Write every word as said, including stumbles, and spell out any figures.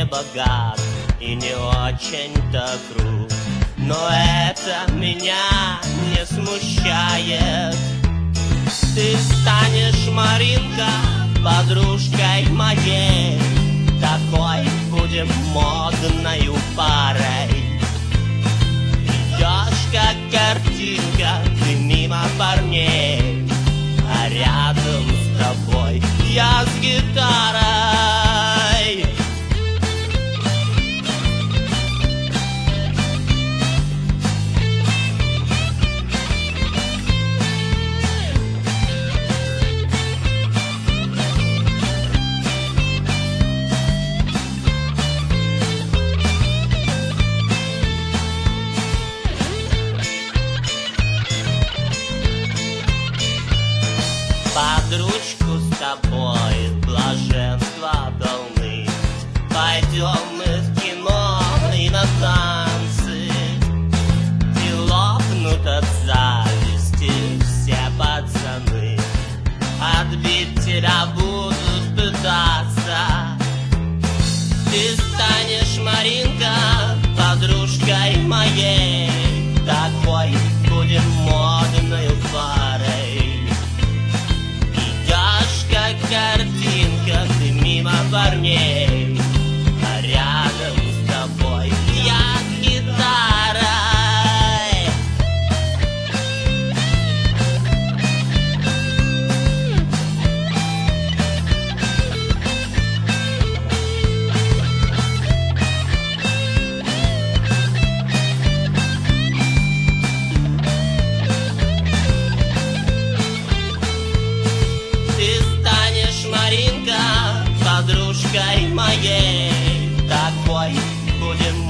богат и не очень-то крут, но это меня не смущает. Ты станешь, Маринка, подружкой моей, такой будем модною парой. Идешь, как картинка, ты мимо парней, а рядом с тобой я с гитарой. Под ручку с тобой блаженства полны, пойдем мы в кино и на танцы, и лопнут от зависти все пацаны, отбить тебя будут пытаться. Ты станешь, Маринка, подружкой моей, такой будем модною парой. Картинка, ты мимо парней, а рядом с тобой я с гитарой. Маринка, подружкой моей, такой будем